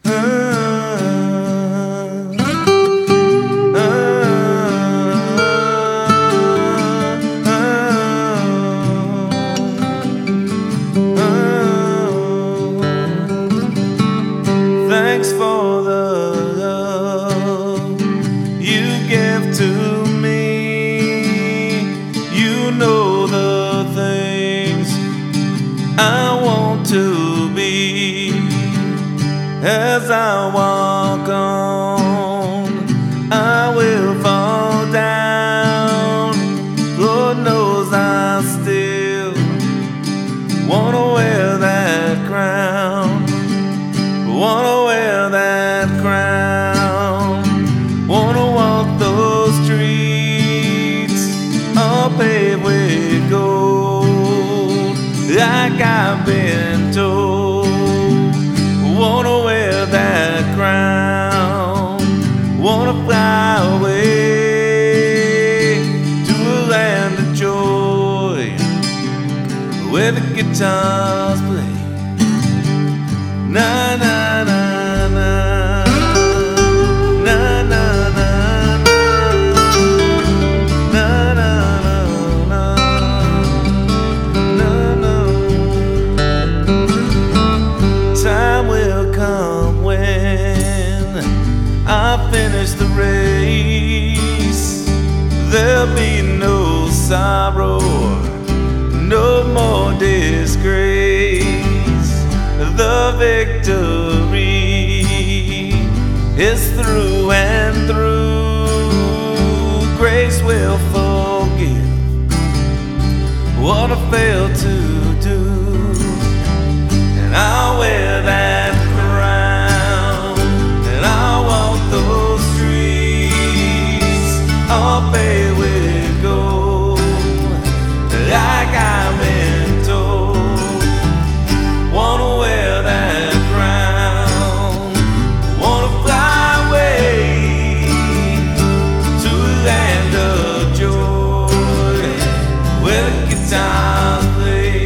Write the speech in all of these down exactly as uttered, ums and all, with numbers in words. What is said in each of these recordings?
Thanks for the love you give to me. You know the things I want to be. As I walk on, I will fall down. Lord knows I still wanna wear that crown. Wanna wear that crown. Wanna walk those streets all paved with gold, like I've been told. Wanna wear that crown. Wanna fly away to a land of joy where the guitars play. Na na na na, na na na na, na na na na. Time will come when I finish the race. There'll be no sorrow, no more disgrace. The victory is through and through. Grace will forgive what I failed to do, and I'll wear that crown, and I'll walk those streets all paved with gold, like I've been told. Wanna wear that crown. Wanna fly away to a land of joy where the guitars play.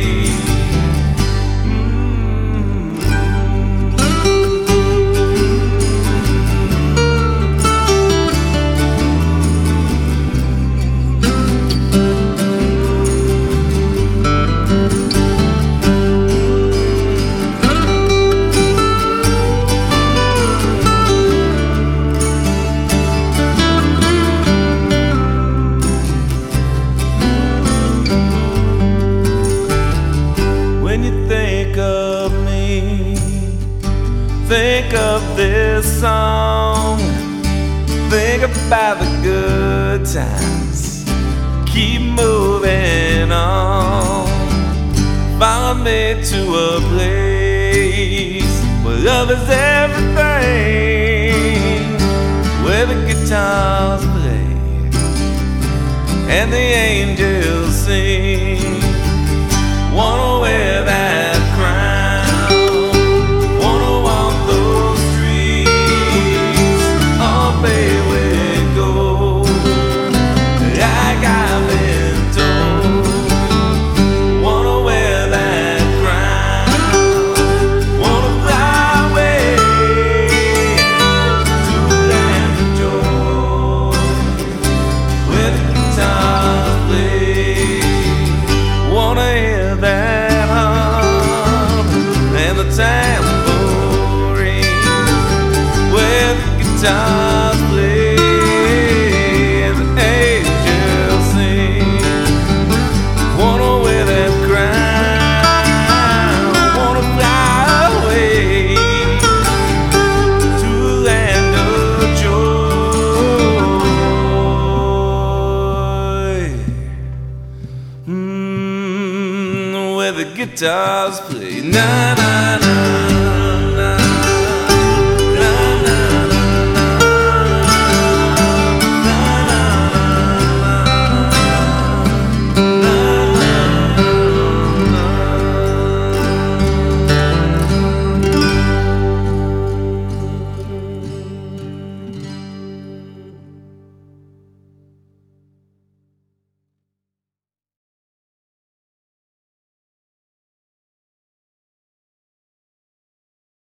When you think of me, think of this song. Think about the good times. Keep moving on. Follow me to a place where love is everything, where the guitars play and the angels sing. Wanna wear that crown. Wanna walk those streets all paved with gold, like I've been told. Wanna wear that crown. Wanna fly away to a land of joy where the guitars play. Wanna hear that hum and the tambourine where the guitars play and the angels sing. Wanna wear that crown. Wanna fly away to a land of joy. Mm, where the guitars play. Na na